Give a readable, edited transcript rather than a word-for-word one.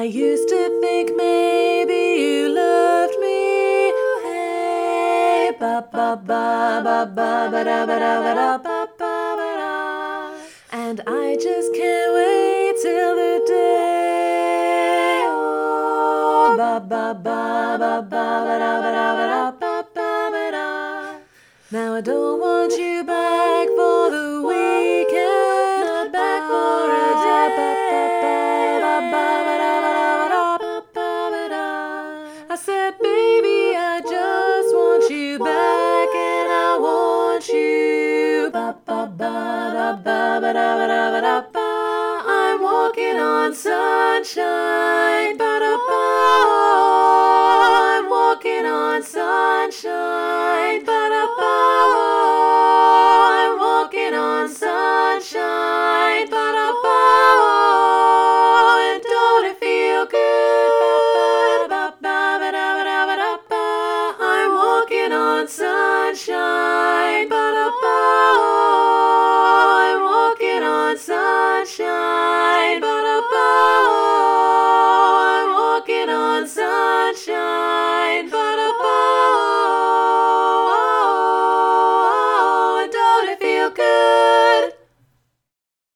used to think maybe you loved me. Hey, ba ba ba ba ba ba da ba da ba da ba ba ba da. And I just can't wait till the day. Oh, ba ba ba ba ba ba da ba da ba da ba ba ba da. Now I don't want you back for the weekend, not back for a day. I said, baby, I just want you back, and I want you. I'm walking on sunshine. I'm walking on sunshine. I'm walking on sunshine. And don't it feel good? I'm walking on sunshine.